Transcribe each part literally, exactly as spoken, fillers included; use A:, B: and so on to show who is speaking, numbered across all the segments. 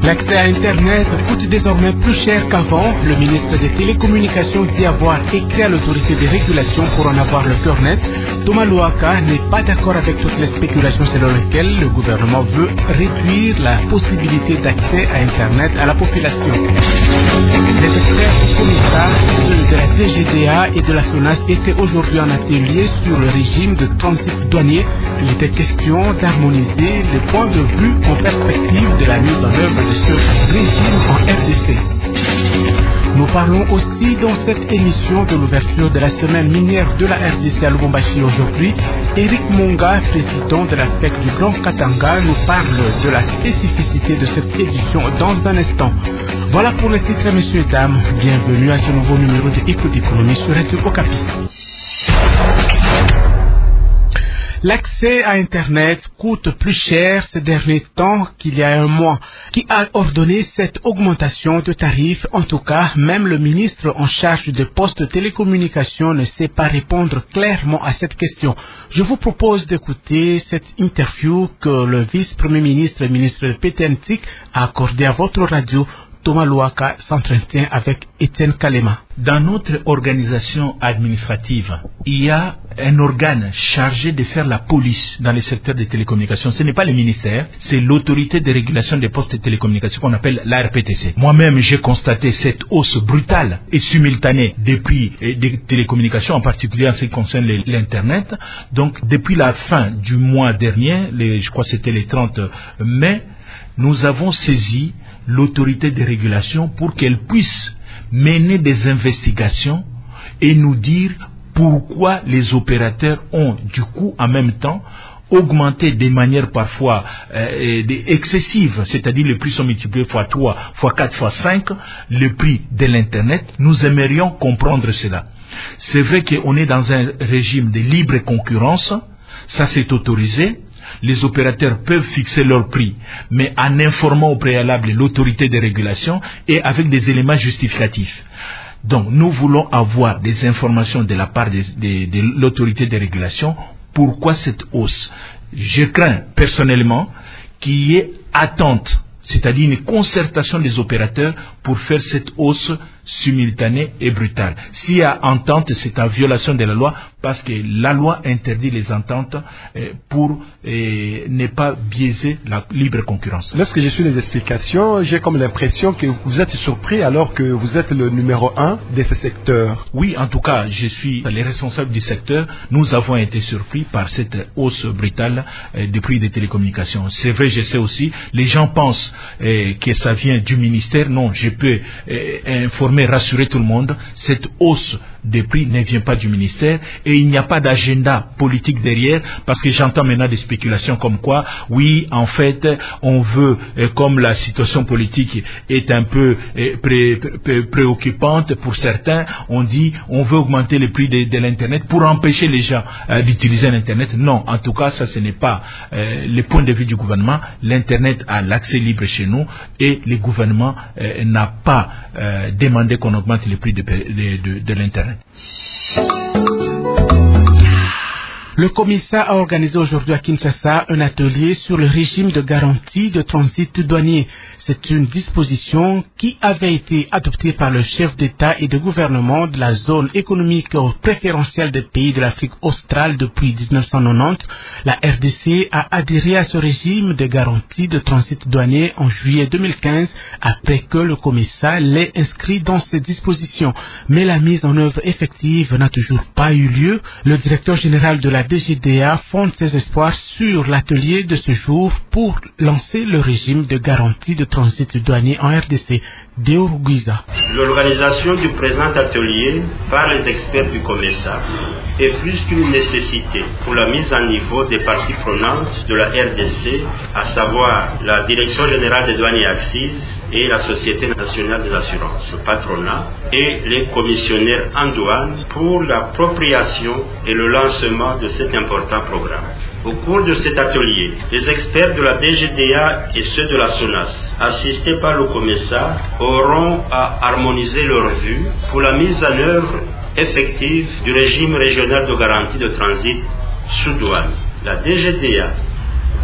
A: L'accès à Internet coûte désormais plus cher qu'avant. Le ministre des Télécommunications dit avoir écrit à l'autorité des régulations pour en avoir le cœur net. Thomas Louaka n'est pas d'accord avec toutes les spéculations selon lesquelles le gouvernement veut réduire la possibilité d'accès à Internet à la population. Les experts du commissaire de la D G D A et de la SONAS étaient aujourd'hui en atelier sur le régime de transit douanier. Il était question d'harmoniser les points de vue en perspective de la mise en œuvre de ce régime en R D C. Nous parlons aussi dans cette émission de l'ouverture de la semaine minière de la R D C à Lubumbashi aujourd'hui. Eric Monga, président de la F E C du Grand Katanga, nous parle de la spécificité de cette édition dans un instant. Voilà pour les titres, messieurs et dames. Bienvenue à ce nouveau numéro de Écoute Économie sur Radio Okapi. L'accès à Internet coûte plus cher ces derniers temps qu'il y a un mois. Qui a ordonné cette augmentation de tarifs? En tout cas, même le ministre en charge des postes de télécommunications ne sait pas répondre clairement à cette question. Je vous propose d'écouter cette interview que le vice-premier ministre et ministre de P T N T I C a accordée à votre radio. Thomas Louaka s'entretient avec Étienne Kalema.
B: Dans notre organisation administrative, il y a un organe chargé de faire la police dans le secteur des télécommunications. Ce n'est pas le ministère, c'est l'autorité de régulation des postes de télécommunications qu'on appelle l'A R P T C. Moi-même, j'ai constaté cette hausse brutale et simultanée des prix des télécommunications, en particulier en ce qui concerne l'Internet. Donc, depuis la fin du mois dernier, les, je crois que c'était le trente mai, nous avons saisi l'autorité de régulation pour qu'elle puisse mener des investigations et nous dire pourquoi les opérateurs ont du coup en même temps augmenté de manière parfois euh, excessive, c'est-à-dire les prix sont multipliés fois trois, fois quatre, fois cinq, le prix de l'Internet. Nous aimerions comprendre cela. C'est vrai qu'on est dans un régime de libre concurrence, ça c'est autorisé. Les opérateurs peuvent fixer leur prix, mais en informant au préalable l'autorité de régulation et avec des éléments justificatifs. Donc, nous voulons avoir des informations de la part de, de, de l'autorité de régulation. Pourquoi cette hausse? Je crains personnellement qu'il y ait attente, c'est-à-dire une concertation des opérateurs pour faire cette hausse simultanée et brutale. S'il y a entente, c'est en violation de la loi parce que la loi interdit les ententes euh, pour euh, ne pas biaiser la libre concurrence.
C: Lorsque je suis les explications, j'ai comme l'impression que vous êtes surpris alors que vous êtes le numéro un de ce secteur.
B: Oui, en tout cas, je suis les responsables du secteur. Nous avons été surpris par cette hausse brutale euh, des prix des télécommunications. C'est vrai, je sais aussi, les gens pensent euh, que ça vient du ministère. Non, je peux euh, informer, rassurer tout le monde, cette hausse des prix ne vient pas du ministère et il n'y a pas d'agenda politique derrière parce que j'entends maintenant des spéculations comme quoi, oui, en fait, on veut, euh, comme la situation politique est un peu euh, pré, pré, préoccupante pour certains, on dit on veut augmenter les prix de, de l'Internet pour empêcher les gens euh, d'utiliser l'Internet. Non, en tout cas, ça ce n'est pas euh, le point de vue du gouvernement. L'Internet a l'accès libre chez nous et le gouvernement euh, n'a pas euh, demandé qu'on augmente les prix de, de, de, de l'Internet.
A: Le commissaire a organisé aujourd'hui à Kinshasa un atelier sur le régime de garantie de transit douanier. C'est une disposition qui avait été adoptée par le chef d'État et de gouvernement de la zone économique préférentielle des pays de l'Afrique australe depuis mille neuf cent quatre-vingt-dix. La R D C a adhéré à ce régime de garantie de transit douanier en juillet deux mille quinze après que le commissaire l'ait inscrit dans ces dispositions. Mais la mise en œuvre effective n'a toujours pas eu lieu. Le directeur général de la D G D A fonde ses espoirs sur l'atelier de ce jour pour lancer le régime de garantie de transit douanier en R D C. Déor Guiza.
D: L'organisation du présent atelier par les experts du COMESA est plus qu'une nécessité pour la mise à niveau des parties prenantes de la R D C, à savoir la Direction générale des douanes et accises et la Société nationale des assurances, le patronat, et les commissionnaires en douane pour l'appropriation et le lancement de cet important programme. Au cours de cet atelier, les experts de la D G D A et ceux de la SONAS, assistés par le COMESA, auront à harmoniser leurs vues pour la mise en œuvre effective du régime régional de garantie de transit sous douane. La D G D A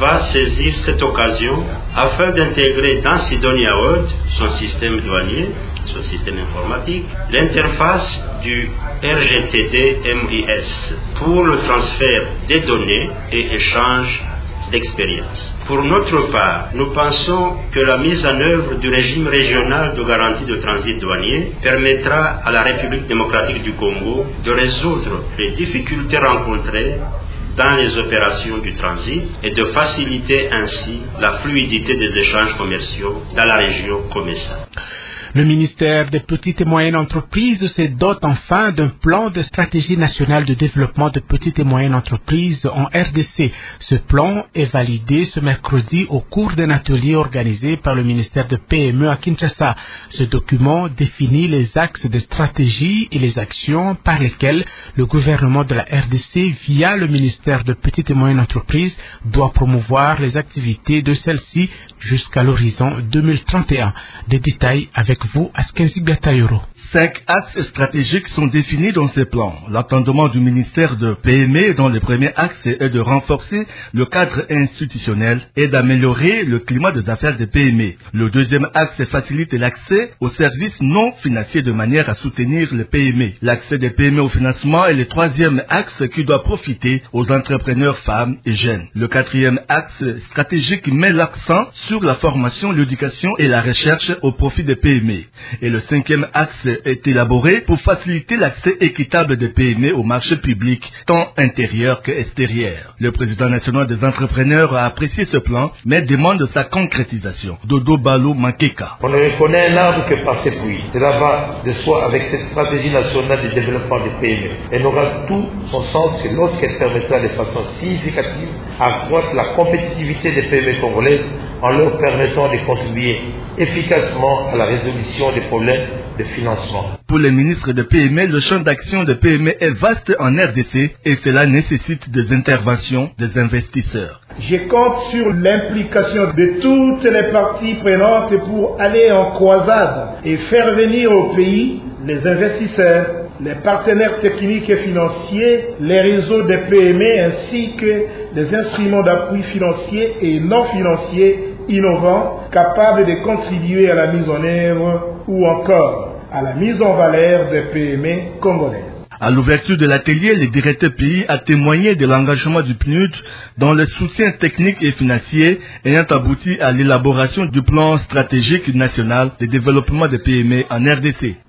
D: va saisir cette occasion afin d'intégrer dans Sidonia World, son système douanier, son système informatique, l'interface du R G T D M I S pour le transfert des données et échange d'expérience. Pour notre part, nous pensons que la mise en œuvre du régime régional de garantie de transit douanier permettra à la République démocratique du Congo de résoudre les difficultés rencontrées dans les opérations du transit et de faciliter ainsi la fluidité des échanges commerciaux dans la région Comessa.
A: Le ministère des petites et moyennes entreprises se dote enfin d'un plan de stratégie nationale de développement de petites et moyennes entreprises en R D C. Ce plan est validé ce mercredi au cours d'un atelier organisé par le ministère de P M E à Kinshasa. Ce document définit les axes de stratégie et les actions par lesquelles le gouvernement de la R D C, via le ministère de petites et moyennes entreprises, doit promouvoir les activités de celle-ci jusqu'à l'horizon deux mille trente et un. Des détails avec vous, Askenzi Gatayoro.
E: Cinq axes stratégiques sont définis dans ces plans. L'attendement du ministère de P M E, dont le premier axe est de renforcer le cadre institutionnel et d'améliorer le climat des affaires des P M E. Le deuxième axe facilite l'accès aux services non financiers de manière à soutenir les P M E. L'accès des P M E au financement est le troisième axe qui doit profiter aux entrepreneurs femmes et jeunes. Le quatrième axe stratégique met l'accent sur la formation, l'éducation et la recherche au profit des P M E. Et le cinquième axe est élaboré pour faciliter l'accès équitable des P M E au marché public, tant intérieur que extérieur. Le président national des entrepreneurs a apprécié ce plan, mais demande sa concrétisation. Dodo Balo Mankeka.
F: On ne reconnaît un arbre que par ses fruits. Cela va de soi avec cette stratégie nationale de développement des P M E. Elle n'aura tout son sens que lorsqu'elle permettra de façon significative accroître la compétitivité des P M E congolaises en leur permettant de contribuer efficacement à la résolution des problèmes de financement.
E: Pour les ministres de P M E, le champ d'action de P M E est vaste en R D C et cela nécessite des interventions des investisseurs.
G: Je compte sur l'implication de toutes les parties prenantes pour aller en croisade et faire venir au pays les investisseurs, les partenaires techniques et financiers, les réseaux des P M E ainsi que les instruments d'appui financiers et non financiers innovants capables de contribuer à la mise en œuvre ou encore à la mise en valeur des P M E congolaises.
E: À l'ouverture de l'atelier, le directeur pays a témoigné de l'engagement du P N U D dans le soutien technique et financier ayant abouti à l'élaboration du plan stratégique national de développement des P M E en R D C.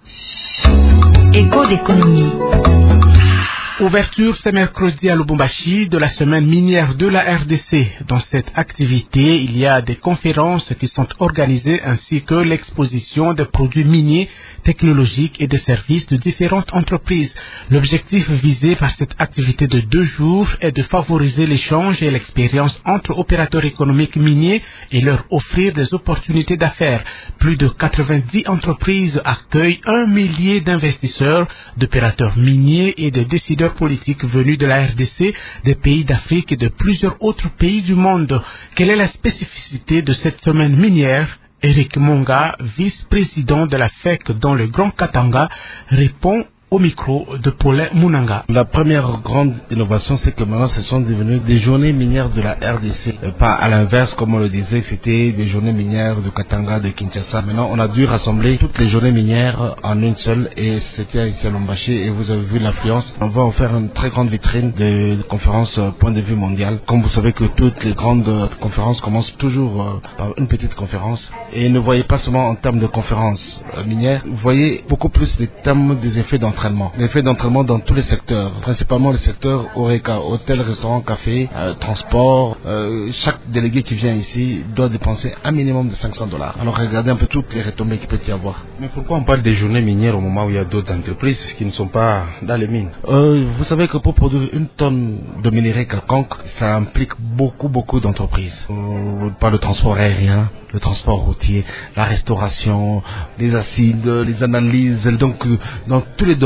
H: Écho d'économie.
A: Ouverture ce mercredi à Lubumbashi de la semaine minière de la R D C. Dans cette activité, il y a des conférences qui sont organisées ainsi que l'exposition des produits miniers, technologiques et des services de différentes entreprises. L'objectif visé par cette activité de deux jours est de favoriser l'échange et l'expérience entre opérateurs économiques miniers et leur offrir des opportunités d'affaires. Plus de quatre-vingt-dix entreprises accueillent un millier d'investisseurs, d'opérateurs miniers et de décideurs politiques venus de la R D C, des pays d'Afrique et de plusieurs autres pays du monde. Quelle est la spécificité de cette semaine minière? Eric Monga, vice-président de la F E C dans le Grand Katanga, répond au micro de Paulin Munanga.
I: La première grande innovation, c'est que maintenant, ce sont devenues des journées minières de la R D C. Euh, pas à l'inverse, comme on le disait, c'était des journées minières de Katanga, de Kinshasa. Maintenant, on a dû rassembler toutes les journées minières en une seule et c'était ici à Lubumbashi et vous avez vu l'influence. On va en faire une très grande vitrine de, de conférences euh, point de vue mondial. Comme vous savez que toutes les grandes euh, conférences commencent toujours euh, par une petite conférence. Et ne voyez pas seulement en termes de conférences euh, minières, vous voyez beaucoup plus les termes des effets d'entraînement. L'effet d'entraînement dans tous les secteurs, principalement le secteur Oreca, hôtel, restaurant, café, euh, transport. Euh, chaque délégué qui vient ici doit dépenser un minimum de cinq cents dollars. Alors regardez un peu toutes les retombées qu'il peut y avoir.
J: Mais pourquoi on parle des journées minières au moment où il y a d'autres entreprises qui ne sont pas dans les mines?
I: euh, Vous savez que pour produire une tonne de minerai quelconque, ça implique beaucoup, beaucoup d'entreprises. Euh, par le transport aérien, le transport routier, la restauration, les acides, les analyses. Donc, dans tous les domaines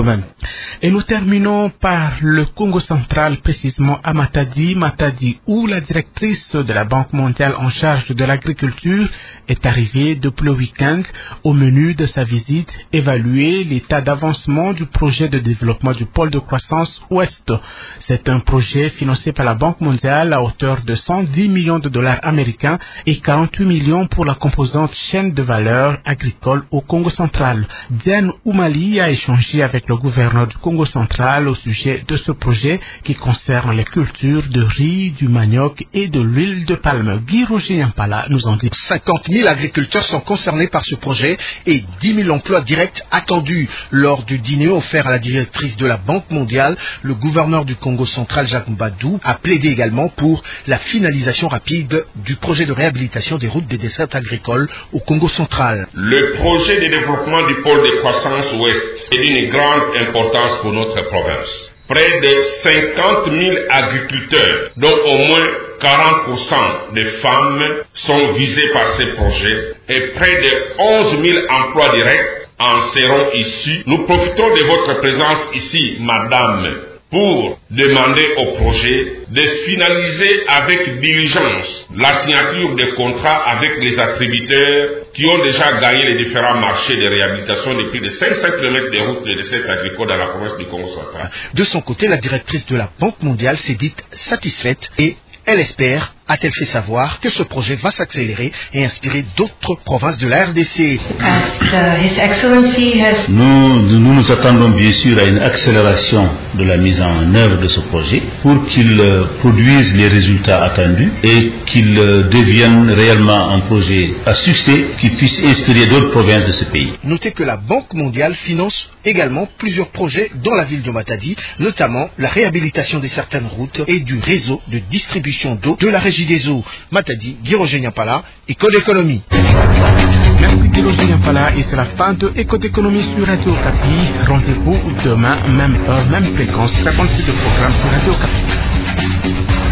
I: domaine.
A: Et nous terminons par le Congo central, précisément à Matadi, Matadi où la directrice de la Banque mondiale en charge de l'agriculture est arrivée depuis le week-end. Au menu de sa visite, évaluer l'état d'avancement du projet de développement du pôle de croissance Ouest. C'est un projet financé par la Banque mondiale à hauteur de cent dix millions de dollars américains et quarante-huit millions pour la composante chaîne de valeur agricole au Congo central. Diane Oumali a échangé avec le gouverneur du Congo central au sujet de ce projet qui concerne les cultures de riz, du manioc et de l'huile de palme. Guy Roger Yampala nous en dit.
K: cinquante mille agriculteurs sont concernés par ce projet et dix mille emplois directs attendus. Lors du dîner offert à la directrice de la Banque mondiale, le gouverneur du Congo central, Jacques Mbadou, a plaidé également pour la finalisation rapide du projet de réhabilitation des routes des dessertes agricoles au Congo central.
L: Le projet de développement du pôle de croissance ouest est d'une grande importance pour notre province. Près de cinquante mille agriculteurs, dont au moins quarante pour cent des femmes, sont visés par ces projets et près de onze mille emplois directs en seront issus. Nous profitons de votre présence ici, madame, pour demander au projet de finaliser avec diligence la signature des contrats avec les attributeurs qui ont déjà gagné les différents marchés de réhabilitation de plus de cinq cents kilomètres de routes de dessertes agricoles dans la province du Congo central.
K: De son côté, la directrice de la Banque mondiale s'est dite satisfaite et elle espère, a-t-elle fait savoir, que ce projet va s'accélérer et inspirer d'autres provinces de la R D C.
M: Nous, nous nous attendons bien sûr à une accélération de la mise en œuvre de ce projet pour qu'il euh, produise les résultats attendus et qu'il euh, devienne réellement un projet à succès qui puisse inspirer d'autres provinces de ce pays.
K: Notez que la Banque mondiale finance également plusieurs projets dans la ville de Matadi, notamment la réhabilitation de certaines routes et du réseau de distribution d'eau de la régie des eaux. Matadi, Guy Roger Yampala, École d'économie.
A: Merci Guy Roger Yampala et c'est la fin de École d'économie sur Radio Okapi. Rendez-vous demain, même heure, même fréquence. cinquante-six de programme sur Radio Okapi.